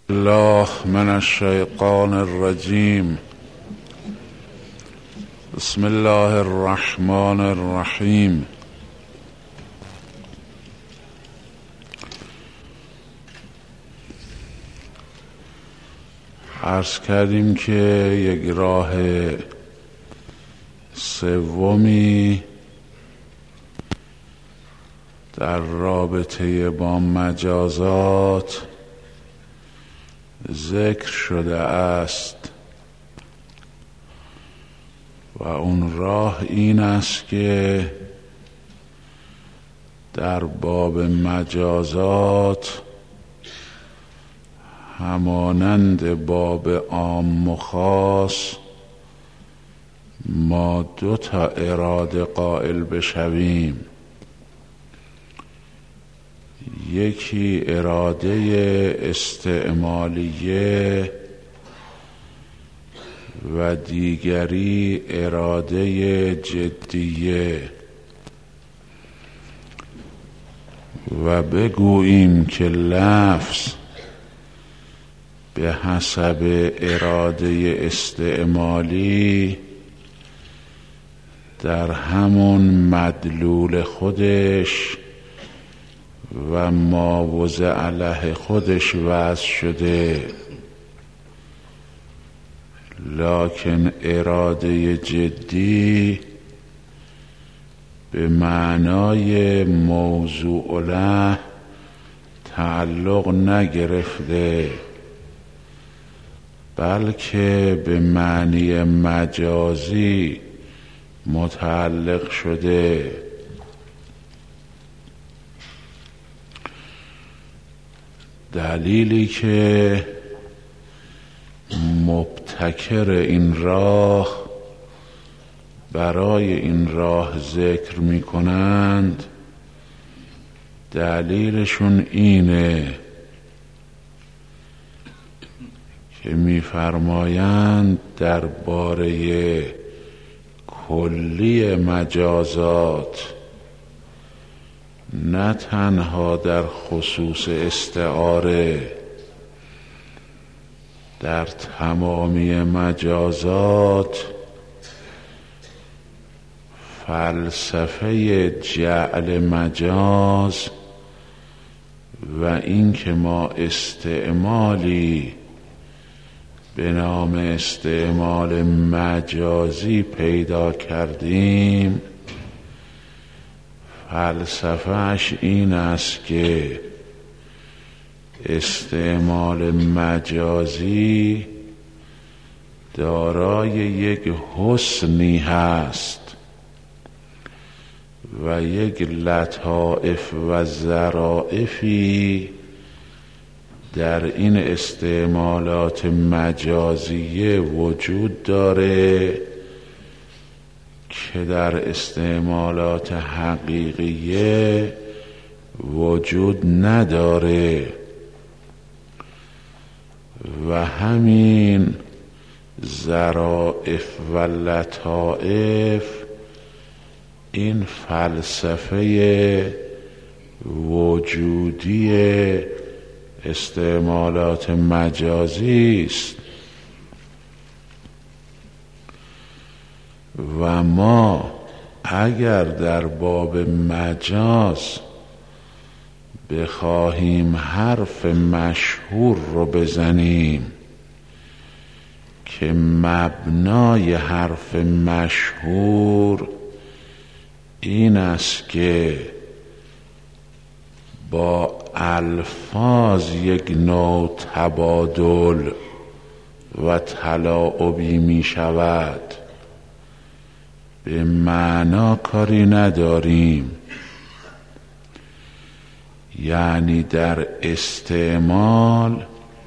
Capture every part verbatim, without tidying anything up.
الله من الشیطان الرجیم. بسم الله الرحمن الرحیم. عرض کردیم که یک راه سومی در رابطه با مجازات ذکر شده است و اون راه این است که در باب مجازات همانند باب عام و خاص ما دو تا اراده قائل بشویم. یکی اراده استعمالیه و دیگری اراده جدیه و بگوییم که لفظ به حسب اراده استعمالی در همون مدلول خودش و معوض علیه خودش وضع شده، لکن اراده جدی به معنای موضوع له تعلق نگرفته، بلکه به معنی مجازی متعلق شده. دلیلی که مبتکر این راه برای این راه ذکر می کنند، دلیلشون اینه که می فرمایند درباره کلی مجازات نه تنها در خصوص استعاره، در تمامی مجازات فلسفه جعل مجاز و این که ما استعمالی به نام استعمال مجازی پیدا کردیم، فلسفهش این است که استعمال مجازی دارای یک حسنی هست و یک لطائف و ظرائفی در این استعمالات مجازیه وجود داره که در استعمالات حقیقیه وجود نداره و همین ظرائف و لطائف این فلسفه وجودی استعمالات مجازی است و ما اگر در باب مجاز بخواهیم حرف مشهور رو بزنیم که مبنای حرف مشهور این است که با الفاظ یک نوع تبادل و تلاعبی می شود، به معنا کاری نداریم. یعنی در استعمال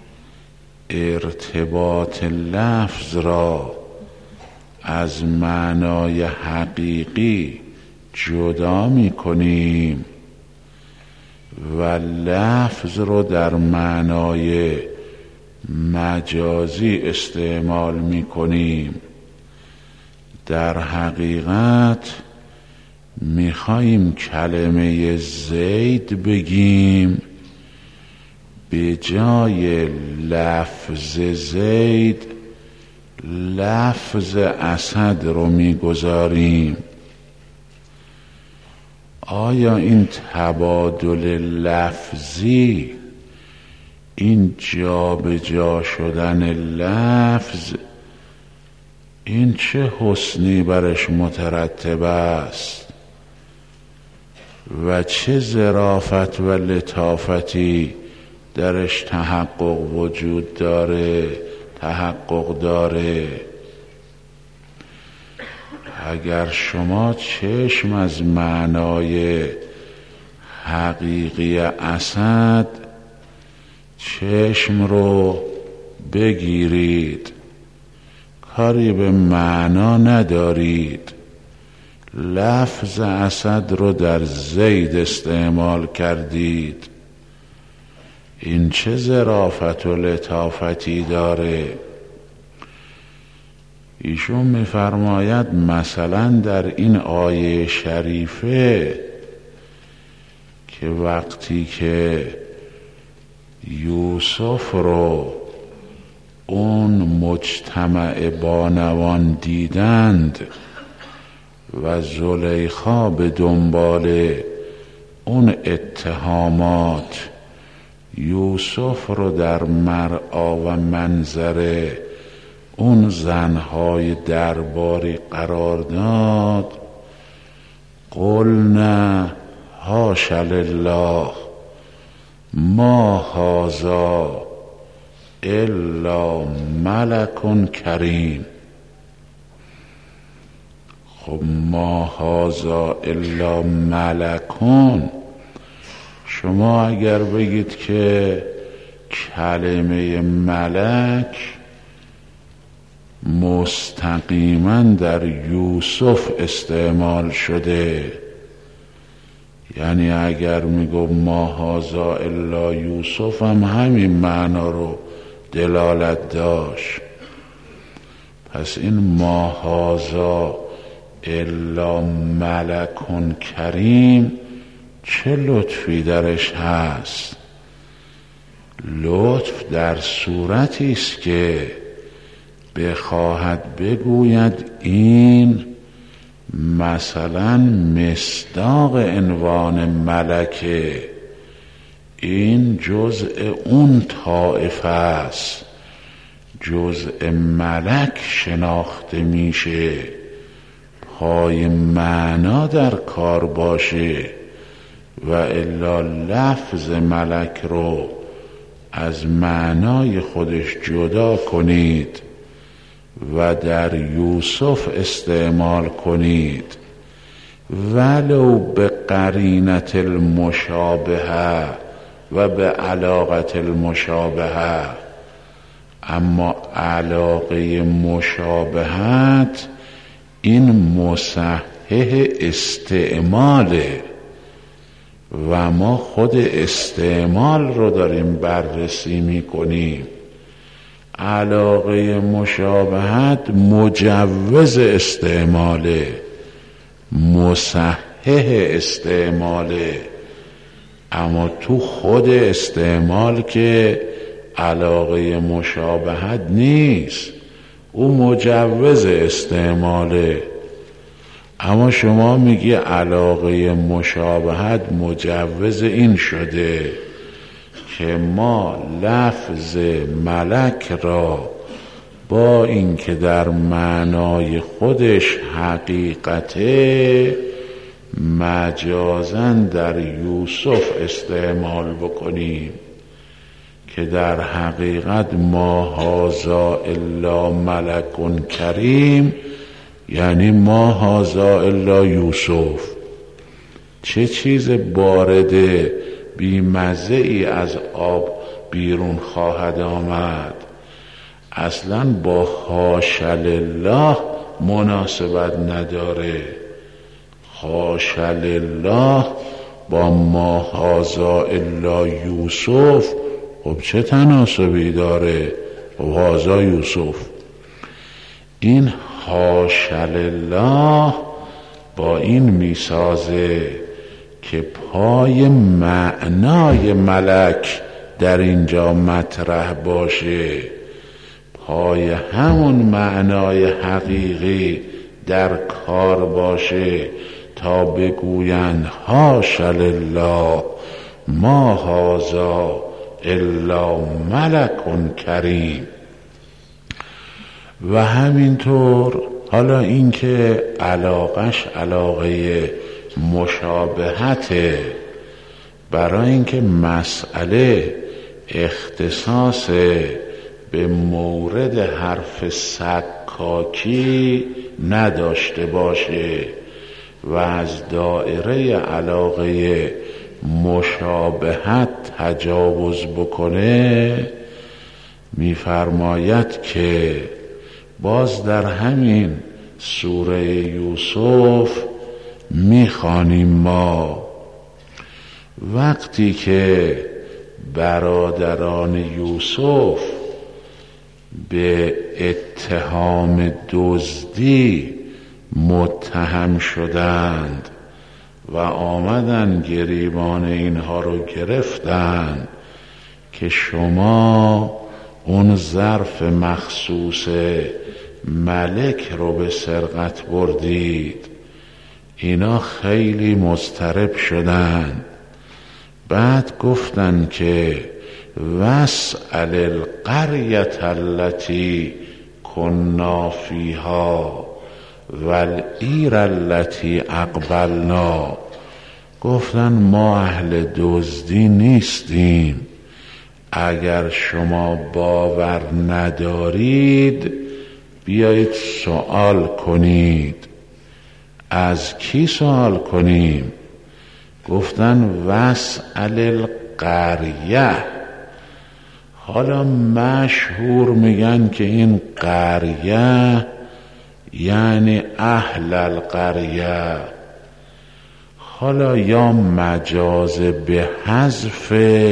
ارتباط لفظ را از معنای حقیقی جدا می کنیم و لفظ رو در معنای مجازی استعمال می کنیم. در حقیقت میخواییم کلمه زید بگیم به جای لفظ زید لفظ اسد رو میگذاریم، آیا این تبادل لفظی، این جا به جا شدن لفظ، این چه حسنی برش مترتب است و چه ظرافت و لطافتی درش تحقق وجود داره، تحقق داره. اگر شما چشم از معنای حقیقی اسد چشم رو بگیرید، کاری به معنا ندارید، لفظ اسد رو در زید استعمال کردید، این چه ظرافت و لطافتی داره. ایشون می‌فرماید مثلا در این آیه شریفه که وقتی که یوسف رو اون مجتمع بانوان دیدند و زلیخا به دنبال اون اتهامات یوسف رو در مرعا و منظره اون زنهای درباری قرار داد، قلنا حاش لله ما هذا الا ملک کریم. خب ما هذا الا ملکون، شما اگر بگید که کلمه ملک مستقیما در یوسف استعمال شده، یعنی اگر میگو ما هذا الا یوسف هم همین معنا رو دلالت داشت. پس این ما هذا الا ملک کریم چه لطفی درش هست؟ لطف در صورتی است که بخواهد بگوید این مثلا مصداق عنوان ملکه، این جزء اون طائفه است، جزء ملک شناخته میشه، پای معنا در کار باشه و الا لفظ ملک رو از معنای خودش جدا کنید و در یوسف استعمال کنید ولو به قرینت المشابهه و به علاقت المشابهه، اما علاقه مشابهت این مصحح استعماله و ما خود استعمال رو داریم بررسی میکنیم. علاقه مشابهت مجوز استعماله، مصحح استعماله، اما تو خود استعمال که علاقه مشابهت نیست، او مجوز استعماله. اما شما میگی علاقه مشابهت مجوز این شده که ما لفظ ملک را با اینکه در معنای خودش حقیقته مجازاً در یوسف استعمال بکنیم که در حقیقت ما هذا الا ملک کریم، یعنی ما هذا الا یوسف. چه چیز بارد بیمزه ای از آب بیرون خواهد آمد، اصلا با حاش لله مناسبت نداره. حاش لله با ما هذا الا یوسف خب چه تناسبی داره؟ خب هذا یوسف. این حاش لله با این میسازه که پای معنای ملک در اینجا مطرح باشه، پای همون معنای حقیقی در کار باشه تا بگویند حاش لله ما هذا الا ملک کریم. و همینطور حالا اینکه علاقش علاقه مشابهته، برای اینکه مسئله اختصاص به مورد حرف سکاکی نداشته باشه و از دایره علاقه مشابهت تجاوز بکنه، میفرماید که باز در همین سوره یوسف میخوانیم ما وقتی که برادران یوسف به اتهام دزدی متهم شدند و آمدن گریبان اینها رو گرفتند که شما اون ظرف مخصوص ملک رو به سرقت بردید، اینا خیلی مضطرب شدن. بعد گفتن که واسأل القریة التي كنا فیها والعیر التي اقبلنا، گفتن ما اهل دزدی نیستیم، اگر شما باور ندارید بیایید سوال کنید. از کی سوال کنیم؟ گفتن واسأل القریه. حالا مشهور میگن که این قریه یعنی اهل القریه، حالا یا مجاز به حذف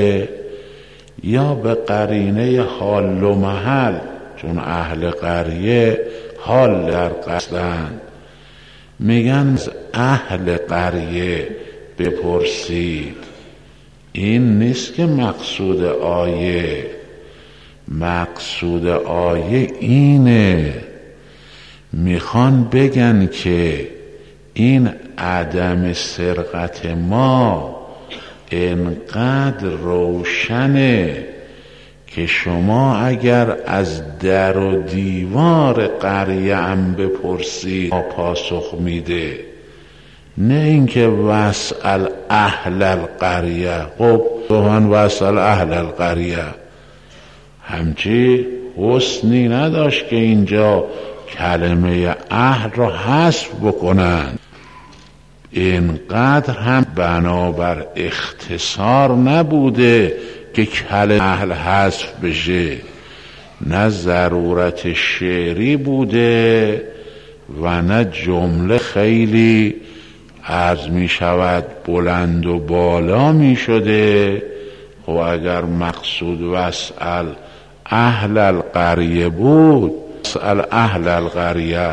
یا به قرینه حال و محل، چون اهل قریه حال در قصدند، میگن اهل قریه بپرسید. این نیست که مقصود آیه، مقصود آیه اینه، میخوان بگن که این عدم سرقت ما انقدر روشنه که شما اگر از در و دیوار قریه هم بپرسید پاسخ میده، نه اینکه واسأل اهل القریه. خب توهن واسأل اهل القریه همچی حسنی نداشت که اینجا کلمه اهل را حذف بکنن. اینقدر هم بنابر اختصار نبوده که کلمه اهل حذف بشه، نه ضرورت شعری بوده و نه جمله خیلی عرض می شود بلند و بالا می شده. خب اگر مقصود واسأل اهل القریه بود، واسأل اهل القریه،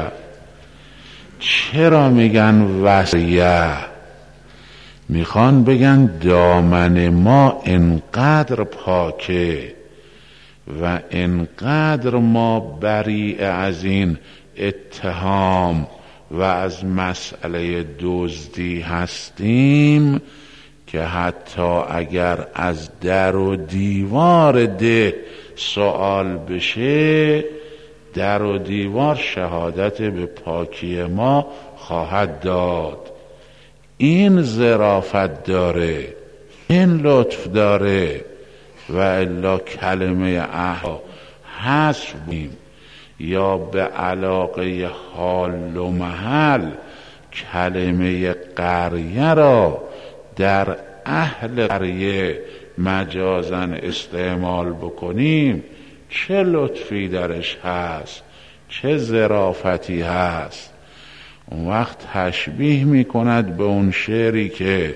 چرا میگن وصیه؟ میخوان بگن دامن ما انقدر پاکه و انقدر ما بریء از این اتهام و از مسئله دزدی هستیم که حتی اگر از در و دیوار ده سوال بشه، در و دیوار شهادت به پاکی ما خواهد داد. این ظرافت داره، این لطف داره، و الا کلمه اهل حذف بیم یا به علاقه حال و محل کلمه قریه را در اهل قریه مجازاً استعمال بکنیم، چه لطفی درش هست، چه ظرافتی هست. اون وقت تشبیه می کند به اون شعری که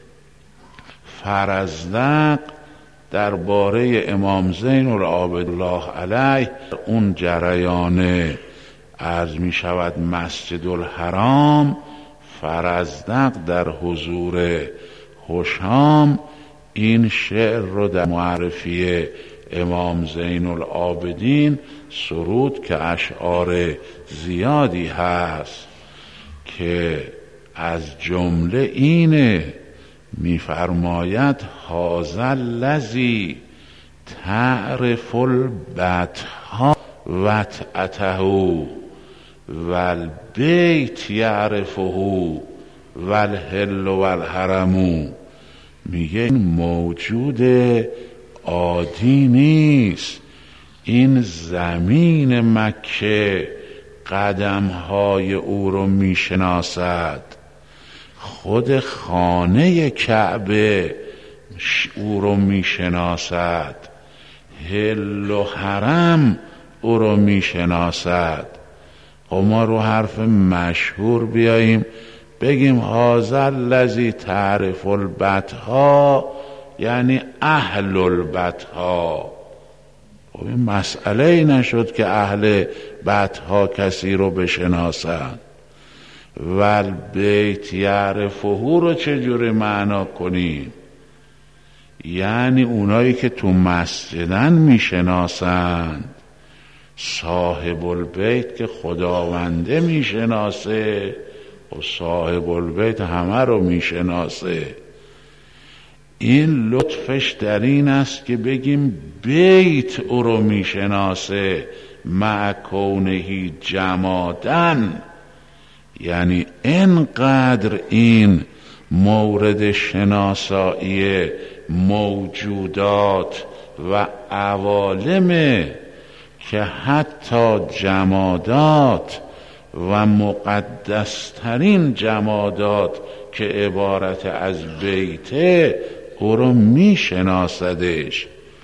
فرزدق درباره امام زین العابدین الله علیه اون جریان عرض می شود مسجد الحرام، فرزدق در حضور هشام این شعر رو در معرفی امام زین العابدین سرود که اشعار زیادی هست که از جمله اینه، میفرماید هذا الذی تعرف البطحاء وطأته والبیت یعرفه والحل والحرم. میگه این موجود عادی نیست، این زمین مکه قدمهای او رو میشناسد، خود خانه کعبه او رو میشناسد، حل و حرم او رو میشناسد. و ما رو حرف مشهور بیاییم بگیم هذا الذی تعرف البطحاء، یعنی اهل البطحاء. خب این مسئله ای نشد که اهل بطحاء کسی رو بشناسند. والبیت یعرفه رو چجوری معنا کنیم؟ یعنی اونایی که تو مسجدن میشناسند، صاحب البیت که خداونده میشناسه و صاحب البیت همه رو میشناسه. این لطفش در این است که بگیم بیت او رو میشناسه مع کونهی جمادن، یعنی انقدر این مورد شناسایی موجودات و عوالمه که حتی جمادات و مقدسترین جمادات که عبارت از بیته او رو می شناسدش.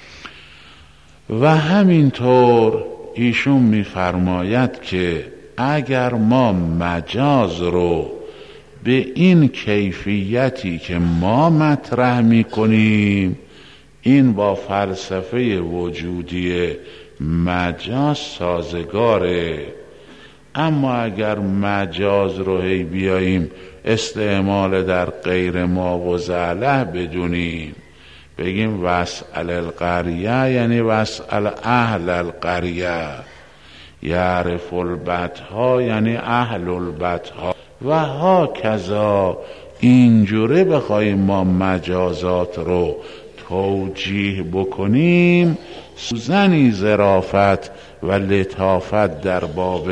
و همینطور ایشون می فرماید که اگر ما مجاز رو به این کیفیتی که ما مطرح می کنیم، این با فلسفه وجودی مجاز سازگاره. اما اگر مجاز رو هی بیاییم استعمال در غیر ما و زعله بدونیم، بگیم واسأل القریه یعنی واسأل اهل القریه، یعرف البطحاء یعنی اهل البطحاء و ها کذا. اینجوره بخوایم ما مجازات رو توجیه بکنیم، سوزنی ظرافت و لطافت در باب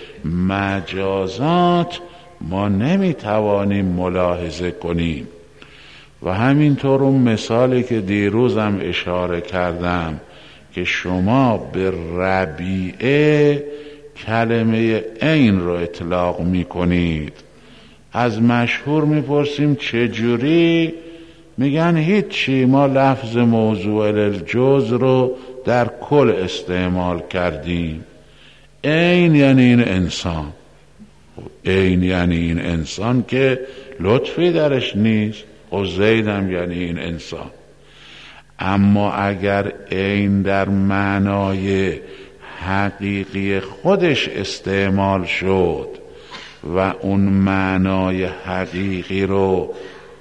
مجازات ما نمیتوانیم ملاحظه کنیم. و همینطور اون مثالی که دیروزم اشاره کردم که شما به ربیعه کلمه عین رو اطلاق میکنید، از مشهور میپرسیم چجوری؟ میگن هیچی، ما لفظ موضوع للجز رو در کل استعمال کردیم. عین یعنی این انسان، عین یعنی این انسان که لطفی درش نیست، و زیدم یعنی این انسان. اما اگر عین در معنای حقیقی خودش استعمال شد و اون معنای حقیقی رو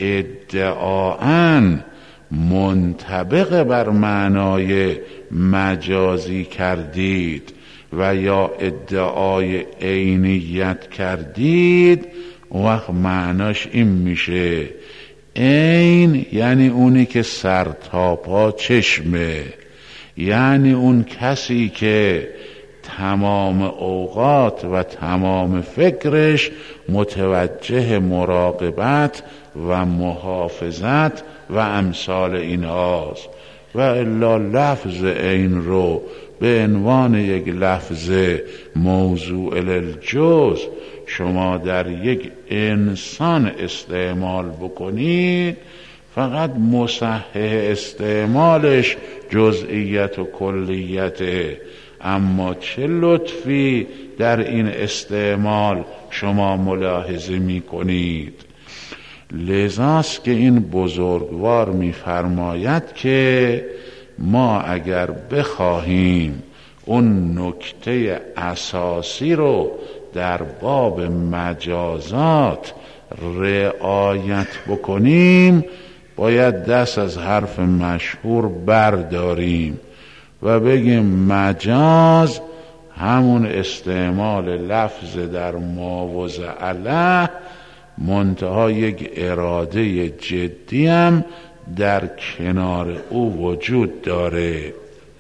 ادعاً منطبق بر معنای مجازی کردید و یا ادعای عینیت کردید، وقت معناش این میشه عین یعنی اونی که سر تا پا چشمه، یعنی اون کسی که تمام اوقات و تمام فکرش متوجه مراقبت و محافظت و امثال این هاست. و الا لفظ عین رو به عنوان یک لفظ موضوع للجز شما در یک انسان استعمال بکنید، فقط مصحح استعمالش جزئیت و کلیته. اما چه لطفی در این استعمال شما ملاحظه می کنید. لذاست که این بزرگوار می فرماید که ما اگر بخواهیم اون نکته اساسی رو در باب مجازات رعایت بکنیم، باید دست از حرف مشهور برداریم و بگیم مجاز همون استعمال لفظ در ما و زعله، منتها یک اراده جدی هم در کنار او وجود داره.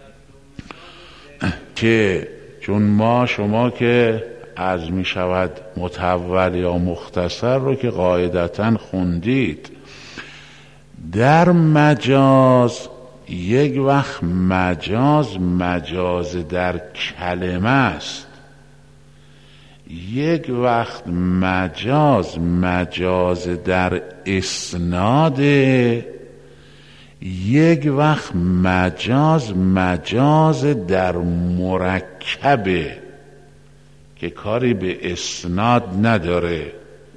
که چون ما شما که عرض می شود مطول یا مختصر رو که قاعدتاً خوندید، در مجاز یک وقت مجاز مجاز در کلمه است، یک وقت مجاز مجاز در اسناده، یک وقت مجاز مجاز در مرکبه که کاری به اسناد نداره.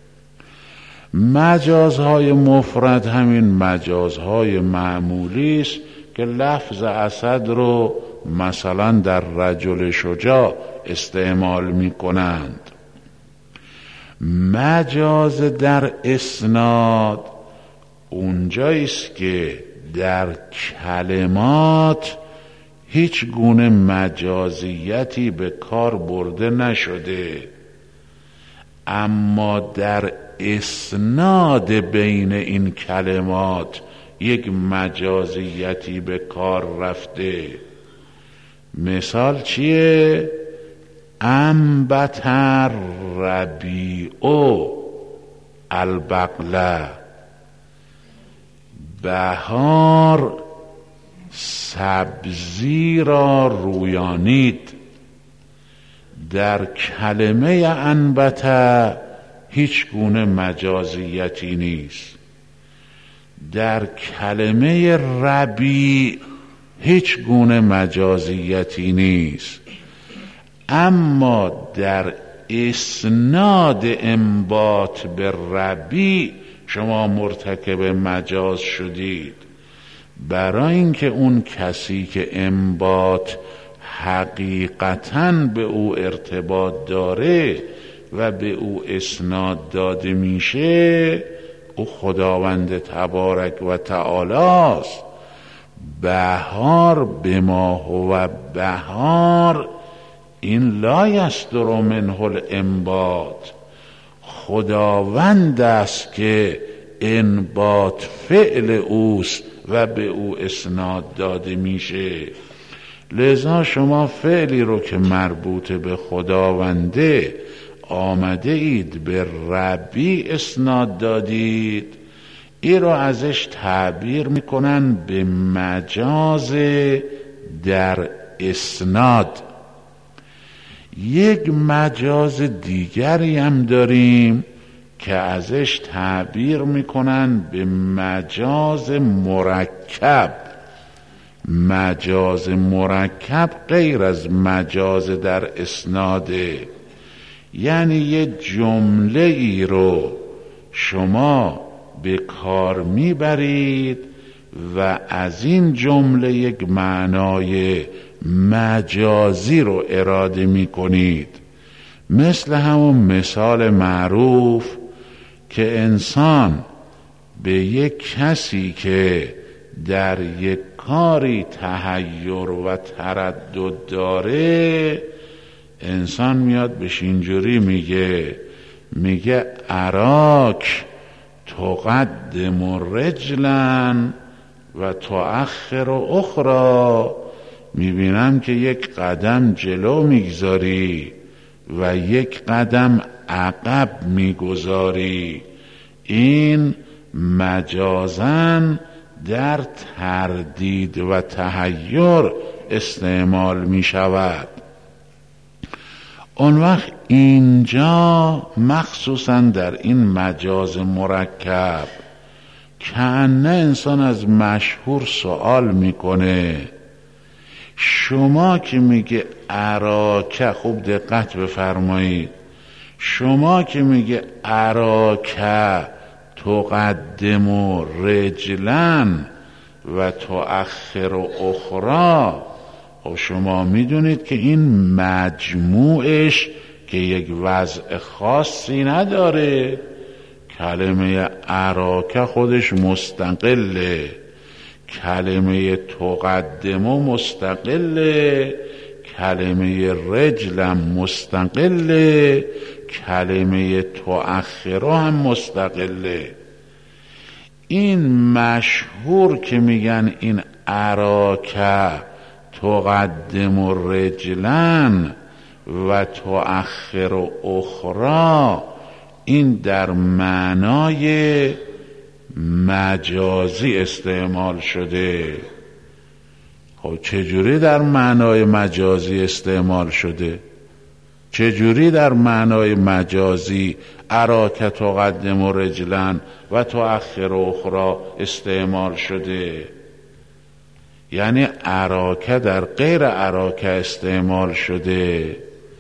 مجازهای مفرد همین مجازهای معمولی است که لفظ اسد رو مثلا در رجل شجاع استعمال می کنند. مجاز در اسناد اونجاییست که در کلمات هیچ گونه مجازیتی به کار برده نشده، اما در اسناد بین این کلمات یک مجازیتی به کار رفته. مثال چیه؟ انبت ربیع البقله، بهار سبزی را رویانید. در کلمه انبت هیچ گونه مجازیتی نیست، در کلمه ربیع هیچ گونه مجازیتی نیست، اما در اسناد انبات به ربیع شما مرتکب مجاز شدید. برای اینکه اون کسی که انبات حقیقتاً به او ارتباط داره و به او اسناد داده میشه، او خداوند تبارک و تعالی است. بهار بما هو بهار، این لا یصدر منه الانبات، خداوند است که انبات فعل اوست و به او اسناد داده میشه. لذا شما فعلی رو که مربوط به خداونده آمده اید به ربی اسناد دادید، این رو ازش تعبیر میکنن به مجاز در اسناد. یک مجاز دیگری هم داریم که ازش تعبیر میکنن به مجاز مرکب. مجاز مرکب غیر از مجاز در اسناده، یعنی یه جمله ای رو شما به کار میبرید و از این جمله یک معنای مجازی رو اراده میکنید. مثل همون مثال معروف که انسان به یک کسی که در یک کاری تحیر و تردد داره، انسان میاد بهش اینجوری میگه میگه اراک تقدم رجلا و تؤخر اخرى، میبینم که یک قدم جلو میگذاری و یک قدم عقب میگذاری. این مجازن در تردید و تحیر استعمال میشود. اون وقت اینجا مخصوصا در این مجاز مرکب کأنه انسان از مشهور سوال میکنه، شما که میگه اراکه، خوب دقت بفرمایید، شما که میگه اراکه تقدم رجلن و تؤخر اخرى، و شما میدونید که این مجموعش که یک وضع خاصی نداره، کلمه اراکه خودش مستقله، کلمه تقدمو مستقله، کلمه رجلم مستقله، کلمه تؤخرو هم مستقله. این مشهور که میگن این اراکه تقدم و رجلن و تؤخر و اخرى، این در معنای مجازی استعمال شده. خب چجوری در معنای مجازی استعمال شده؟ چجوری در معنای مجازی اراکه تقدم و رجلن و تؤخر و اخرى استعمال شده؟ یعنی اراکه در غیر اراکه استعمال شده،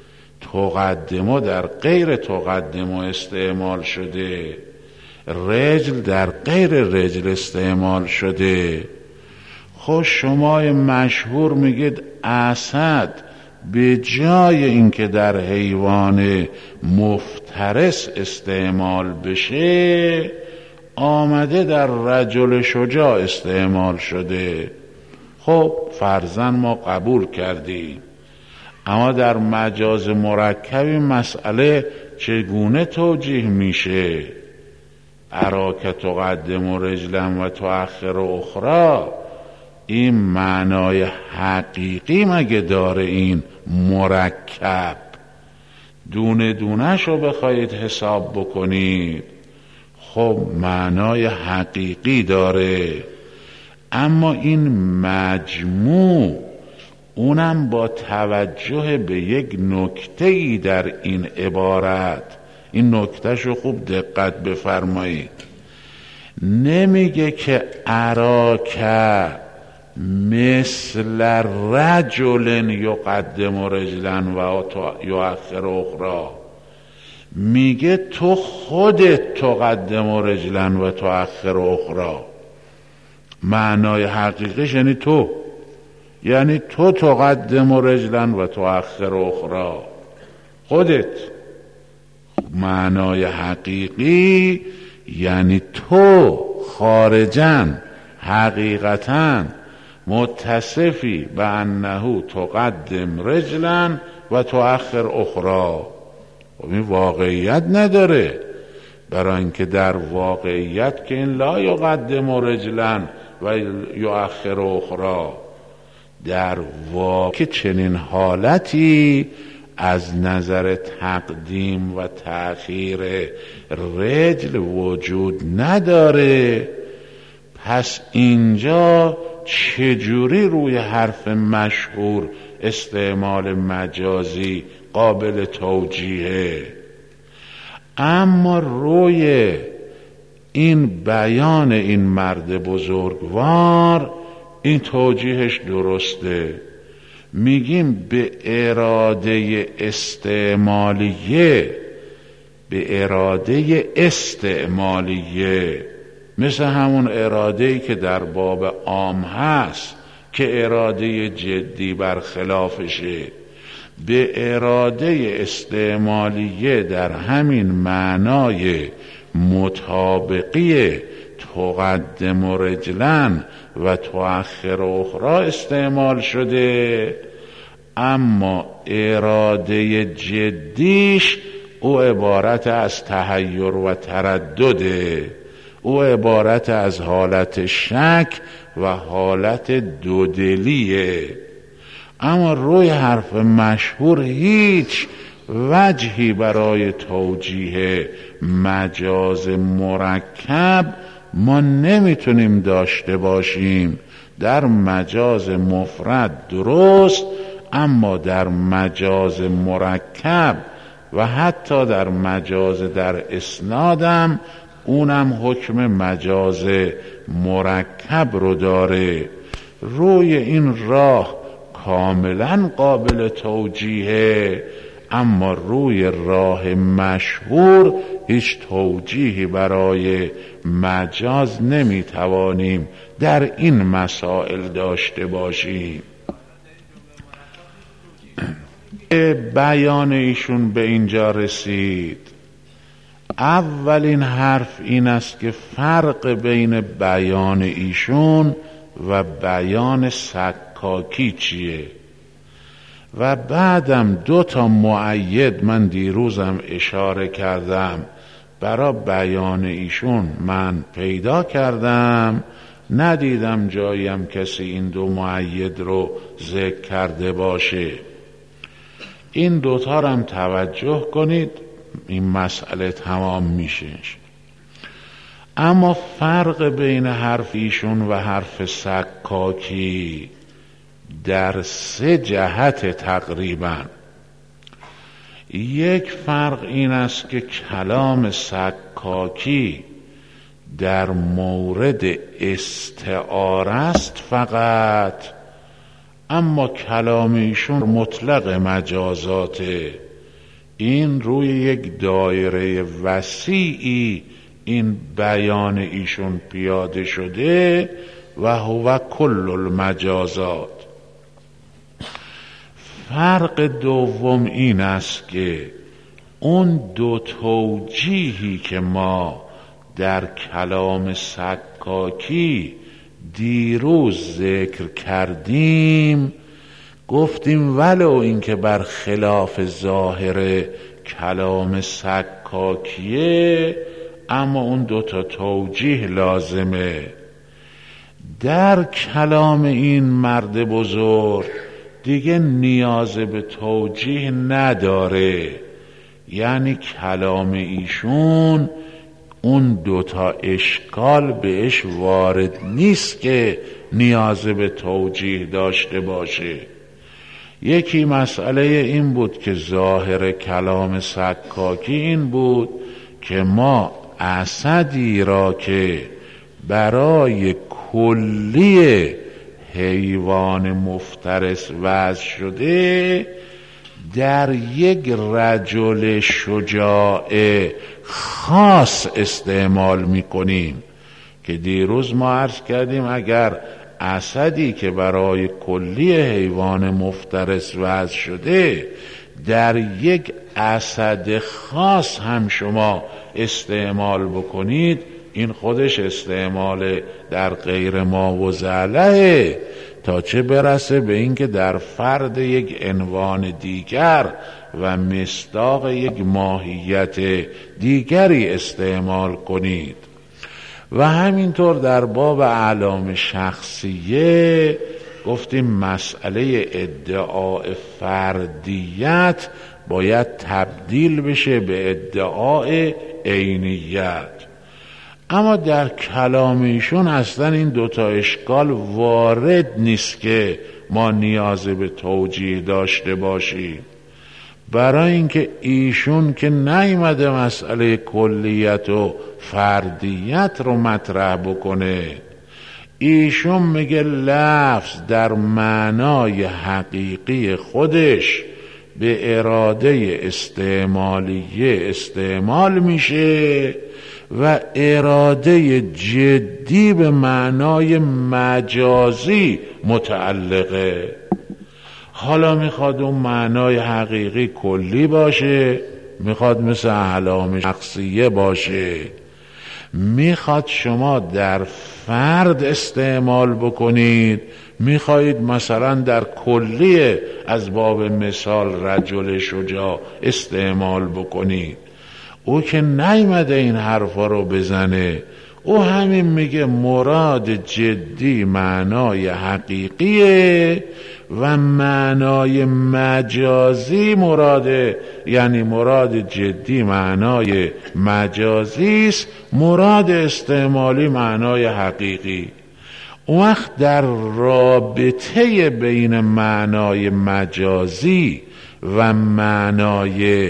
تقدم در غیر تقدم استعمال شده، رجل در غیر رجل استعمال شده. خب شما مشهور میگید اسد به جای اینکه در حیوان مفترس استعمال بشه آمده در رجل شجاع استعمال شده. خب فرضاً ما قبول کردیم، اما در مجاز مرکب مسئله چگونه توجیه میشه؟ اراکه تقدم و رجلن و تؤخر و اخرى، این معنای حقیقی مگه داره؟ این مرکب دونه دونه شو بخواید حساب بکنید، خب معنای حقیقی داره. اما این مجموع، اونم با توجه به یک نکته‌ای در این عبارت، این نکتهشو خوب دقت بفرمایید، نمیگه که اراکه مثل رجل یقدم رجلن و یؤخر اخرى، میگه تو خودت تقدم رجلن و تؤخر اخرى. معنای حقیقیش یعنی تو، یعنی تو تقدم رجلن و تؤخر اخرى، خودت. معنای حقیقی یعنی تو خارجاً حقیقتاً متصفی به انه تقدم رجلن و تؤخر اخرى. خب این واقعیت نداره، برای اینکه در واقعیت که این لا یقدم رجلن و یؤخر اخرى، در واقع که چنین حالتی از نظر تقدیم و تأخیر رجل وجود نداره. پس اینجا چجوری روی حرف مشهور استعمال مجازی قابل توجیهه؟ اما روی این بیان این مرد بزرگوار این توجیهش درسته. میگیم به اراده استعمالیه، به اراده استعمالیه، مثل همون اراده‌ای که در باب عام هست که اراده جدی برخلافشه. به اراده استعمالیه در همین معنای مطابقی تقدم رجلن و تؤخر اخرى استعمال شده. اما اراده جدیش او عبارت از تحیر و تردده، او عبارت از حالت شک و حالت دودلیه. اما روی حرف مشهور هیچ وجهی برای توجیه مجاز مرکب ما نمیتونیم داشته باشیم. در مجاز مفرد درست، اما در مجاز مرکب و حتی در مجاز در اسنادم اونم حکم مجاز مرکب رو داره. روی این راه کاملا قابل توجیهه، اما روی راه مشهور هیچ توجیهی برای مجاز نمیتوانیم در این مسائل داشته باشیم. بیان ایشون به اینجا رسید، اولین حرف این است که فرق بین بیان ایشون و بیان سکاکی چیه، و بعدم دو تا مؤید من دیروزم اشاره کردم برای بیان ایشون من پیدا کردم، ندیدم جاییم کسی این دو مؤید رو ذکر کرده باشه. این دوتا رو هم توجه کنید، این مسئله تمام میشه. اما فرق بین حرف ایشون و حرف سکاکی در سه جهت تقریبا. یک فرق این است که کلام سکاکی در مورد استعاره است فقط، اما کلام ایشون مطلق مجازاته. این روی یک دایره وسیعی این بیان ایشون پیاده شده و هو کل المجازات. فرق دوم این است که اون دو توجیهی که ما در کلام سکاکی دیروز ذکر کردیم، گفتیم ولو اینکه بر خلاف ظاهر کلام سکاکیه، اما اون دو تا توجیه لازمه. در کلام این مرد بزرگ دیگه نیاز به توجیه نداره، یعنی کلام ایشون اون دوتا اشکال بهش وارد نیست که نیاز به توجیه داشته باشه. یکی مسئله این بود که ظاهر کلام سکاکی این بود که ما اسدی را که برای کلی حیوان مفترس وضع شده در یک رجل شجاع خاص استعمال میکنیم، که دیروز ما عرض کردیم اگر اسدی که برای کلی حیوان مفترس وضع شده در یک اسد خاص هم شما استعمال بکنید، این خودش استعمال در غیر ما و زعله، تا چه برسه به اینکه در فرد یک عنوان دیگر و مصداق یک ماهیت دیگری استعمال کنید. و همینطور در باب اعلام شخصیه گفتیم مسئله ادعاء فردیت باید تبدیل بشه به ادعاء عینیت. اما در کلام ایشون اصلا این دوتا اشکال وارد نیست که ما نیاز به توجیه داشته باشیم، برای اینکه ایشون که نیامده مسئله کلیت و فردیت رو مطرح بکنه. ایشون میگه لفظ در معنای حقیقی خودش به اراده استعمالیه استعمال میشه و اراده جدی به معنای مجازی متعلقه. حالا میخواد اون معنای حقیقی کلی باشه، میخواد مثل اعلام شخصیه باشه، میخواد شما در فرد استعمال بکنید، میخواهید مثلا در کلیه از باب مثال رجل شجاع استعمال بکنید. او که نیامده این حرفا رو بزنه، او همین میگه مراد جدی معنای حقیقیه و معنای مجازی مراده، یعنی مراد جدی معنای مجازی است، مراد استعمالی معنای حقیقی. اون وقت در رابطه بین معنای مجازی و معنای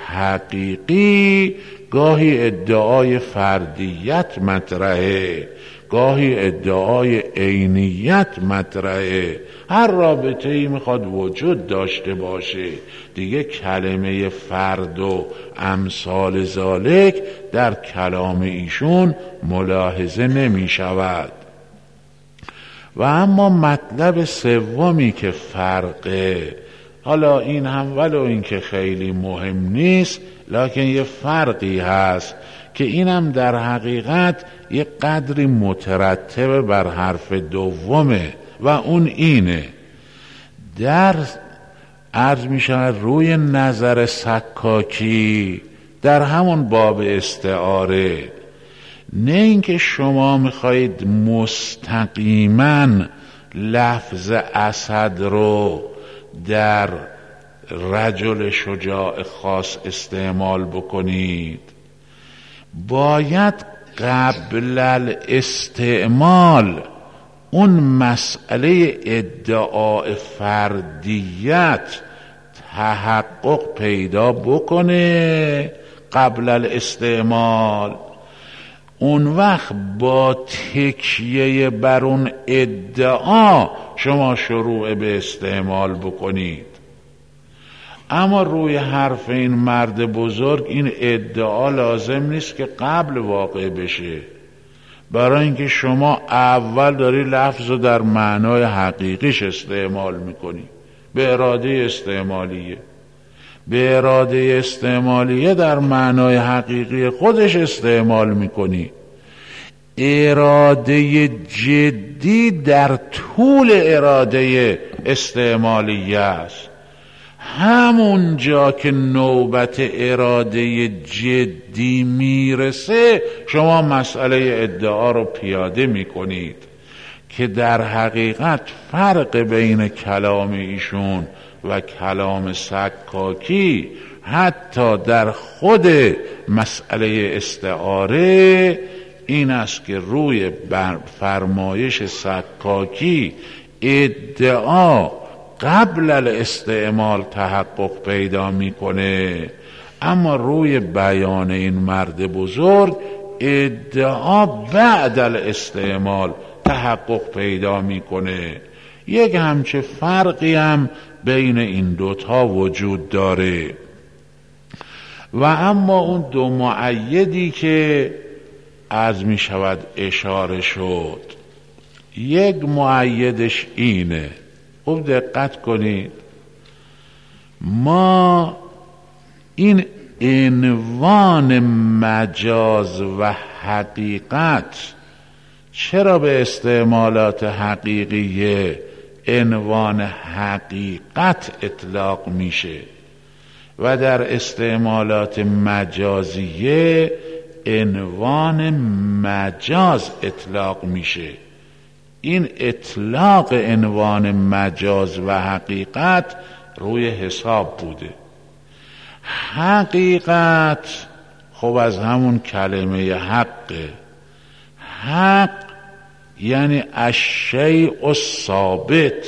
حقیقی گاهی ادعای فردیت مطرحه، گاهی ادعای عینیت مطرحه. هر رابطه‌ای میخواد وجود داشته باشه دیگه. کلمه فرد و امثال ذالک در کلام ایشون ملاحظه نمی شود. و اما مطلب سومی که فرق حالا این هم ولو این که خیلی مهم نیست، لکن یه فرقی هست که اینم در حقیقت یه قدری مترتب بر حرف دومه و اون اینه: در عرض می شود روی نظر سکاکی در همون باب استعاره، نه اینکه شما میخواهید مستقیما لفظ اسد رو در رجل شجاع خاص استعمال بکنید، باید قبل الاستعمال اون مسئله ادعای فردیت تحقق پیدا بکنه قبل الاستعمال. اون وقت با تکیه بر اون ادعا شما شروع به استعمال بکنید. اما روی حرف این مرد بزرگ این ادعا لازم نیست که قبل واقع بشه، برای اینکه شما اول داری لفظ رو در معنای حقیقیش استعمال میکنی، به اراده استعمالیه. به اراده استعمالیه در معنای حقیقی خودش استعمال میکنی. اراده جدی در طول اراده استعمالیه است. همون جا که نوبت اراده جدی میرسه شما مسئله ادعا رو پیاده میکنید که در حقیقت فرق بین کلام ایشون و کلام سکاکی حتی در خود مسئله استعاره این است که روی فرمایش سکاکی ادعا قبل الاستعمال تحقق پیدا میکنه، اما روی بیان این مرد بزرگ ادعا بعد الاستعمال تحقق پیدا میکنه. یک همچه فرقی هم بین این دوتا وجود داره. و اما اون دو مؤیدی که از می شود اشاره شد، یک مؤیدش اینه، خوب دقت کنید، ما این عنوان مجاز و حقیقت چرا به استعمالات حقیقیه عنوان حقیقت اطلاق میشه و در استعمالات مجازیه عنوان مجاز اطلاق میشه؟ این اطلاق عنوان مجاز و حقیقت روی حساب بوده. حقیقت خب از همون کلمه حقه. حق یعنی الشیء الثابت،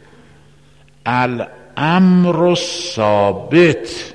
الامر الثابت.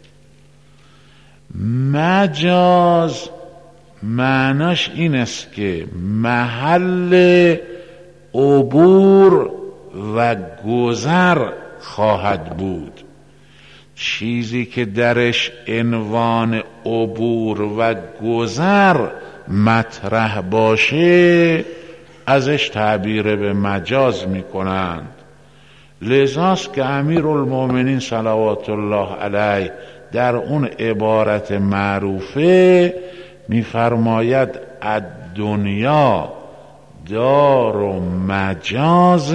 مجاز معناش این است که محل عبور و گذر خواهد بود. چیزی که درش عنوان عبور و گذر مطرح باشه ازش تعبیر به مجاز میکنند. لذاست که امیرالمومنین صلوات الله علیه در اون عبارت معروفه میفرماید الدنیا دار مجاز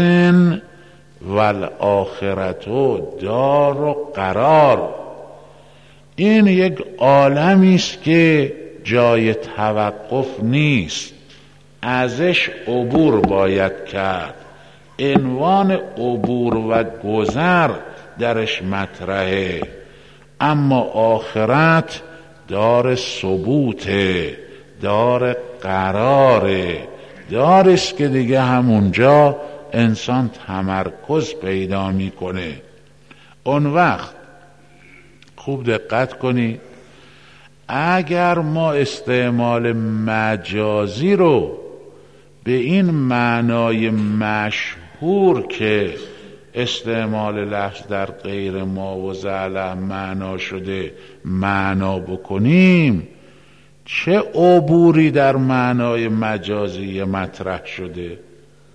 والآخرت دار قرار. این یک عالمی است که جای توقف نیست، ازش عبور باید کرد. عنوان عبور و گذر درش مطرحه، اما آخرت دار ثبوته، دار قراره، دارست که دیگه همونجا انسان تمرکز پیدا میکنه. اون وقت خوب دقت کنی، اگر ما استعمال مجازی رو به این معنای مشهور که استعمال لفظ در غیر ما و زعله معنا شده معنا بکنیم، چه عبوری در معنای مجازی مطرح شده؟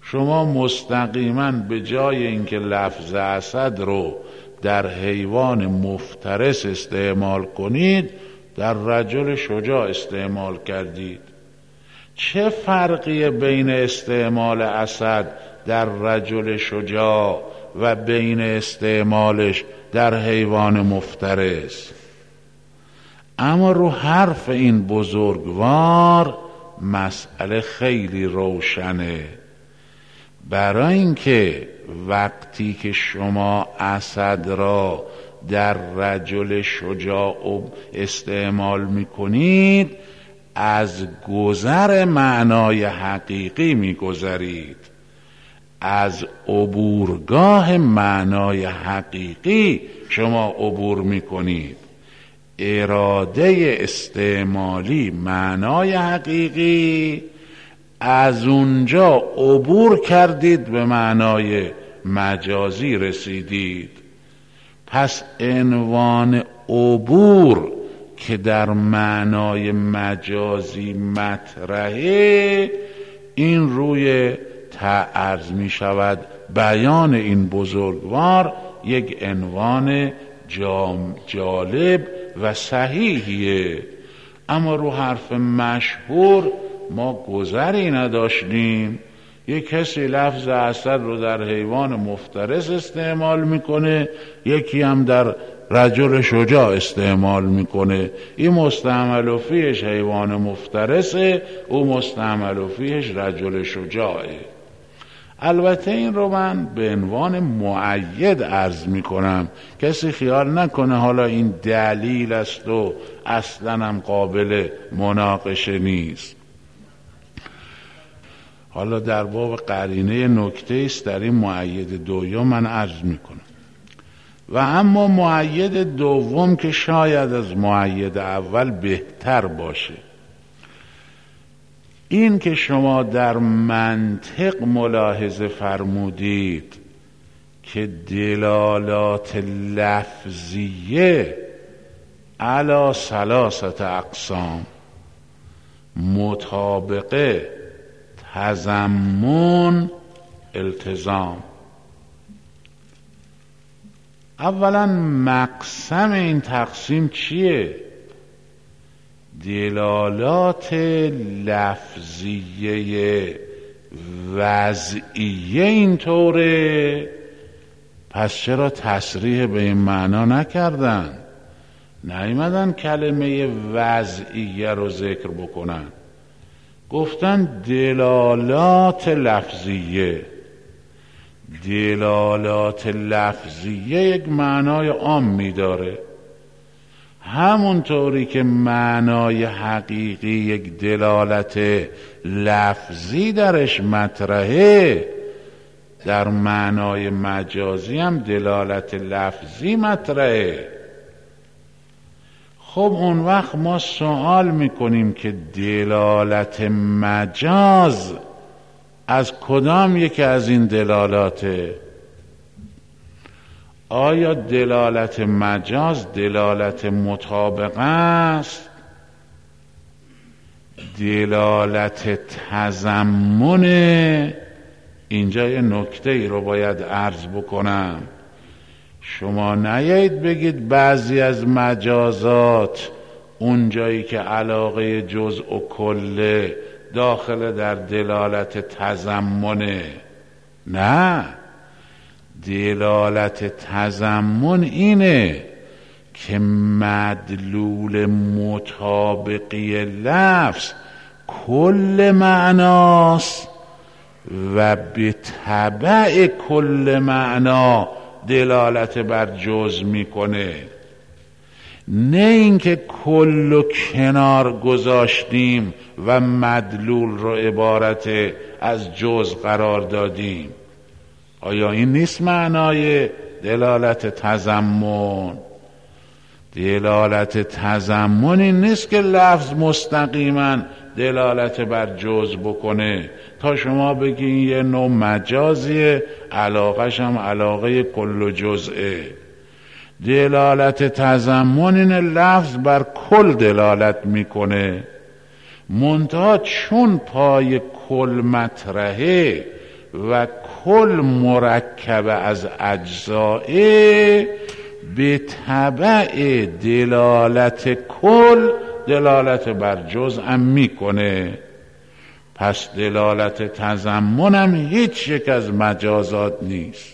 شما مستقیما به جای اینکه لفظ اسد رو در حیوان مفترس استعمال کنید در رجل شجاع استعمال کردید. چه فرقی بین استعمال اسد در رجل شجاع و بین استعمالش در حیوان مفترس؟ اما رو حرف این بزرگوار مسئله خیلی روشنه. برای اینکه وقتی که شما اسد را در رجل شجاع استعمال میکنید از گذر معنای حقیقی میگذرید، از عبورگاه معنای حقیقی شما عبور میکنید. اراده استعمالی معنای حقیقی، از اونجا عبور کردید به معنای مجازی رسیدید. پس عنوان عبور که در معنای مجازی مطرحه، این روی تعرض می شود بیان این بزرگوار یک عنوان جالب و صحیحیه. اما رو حرف مشهور ما گذری نداشتیم. یک کسی لفظ اسد رو در حیوان مفترس استعمال میکنه، یکی هم در رجل شجاع استعمال میکنه. این مستعمل فیهش حیوان مفترسه، او مستعمل فیهش رجل شجاعه. البته این رو من به عنوان مؤید عرض میکنم، کسی خیال نکنه حالا این دلیل است و اصلا هم قابل مناقشه نیست. حالا در باب قرینه نکته است در این مؤید دوم من عرض میکنم. و اما مؤید دوم که شاید از مؤید اول بهتر باشه، این که شما در منطق ملاحظه فرمودید که دلالات لفظیه علی ثلاثه اقسام، مطابقه، تضمن، التزام. اولا مقسم این تقسیم چیه؟ دلالات لفظیه وضعیه اینطوره، پس چرا تصریح به این معنا نکردن؟ نیامدن کلمه وضعیه رو ذکر بکنن، گفتن دلالات لفظیه. دلالات لفظیه یک معنای عامی داره، همونطوری که معنای حقیقی یک دلالت لفظی درش مطرحه، در معنای مجازی هم دلالت لفظی مطرحه. خب اون وقت ما سوال میکنیم که دلالت مجاز از کدام یکی از این دلالاته؟ آیا دلالت مجاز دلالت مطابقه است؟ دلالت تضمن؟ اینجا یه نکته ای رو باید عرض بکنم. شما نیایید بگید بعضی از مجازات اون جایی که علاقه جزء و کله داخل در دلالت تضمنه. نه، دلالت تضمن اینه که مدلول مطابقی لفظ کل معناست و به تبع کل معنا دلالت بر جزء میکنه، نه اینکه کل و کنار گذاشتیم و مدلول رو عبارت از جزء قرار دادیم. آیا این نیست معنای دلالت تضمن؟ دلالت تضمن این نیست که لفظ مستقیما دلالت بر جزء بکنه تا شما بگین یه نوع مجازیه، علاقش هم علاقه کل و جزئه. دلالت تضمن این لفظ بر کل دلالت میکنه، منتها چون پای کل مطرحه و کل مرکب از اجزائه به تبع دلالت کل دلالت بر جزء میکنه. پس دلالت تضمن هم هیچ یک از مجازات نیست.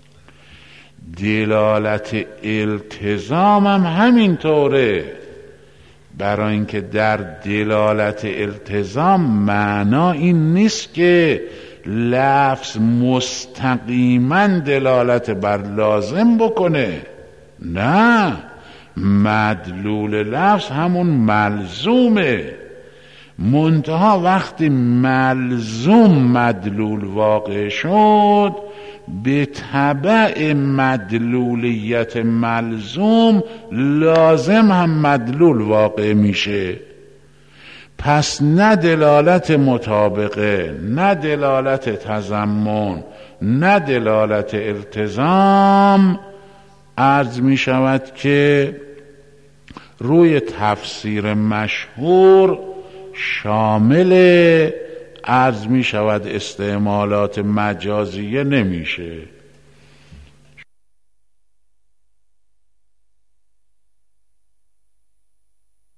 دلالت التزام هم همینطوره، برای اینکه در دلالت التزام معنا این نیست که لفظ مستقیما دلالت بر لازم بکنه، نه، مدلول لفظ همون ملزومه، منتها وقتی ملزوم مدلول واقع شد به تبع مدلولیت ملزوم لازم هم مدلول واقع میشه. پس نه دلالت مطابقه، نه دلالت تضمن، نه دلالت التزام عرض می شود که روی تفسیر مشهور شامل عرض می شود استعمالات مجازیه نمیشه.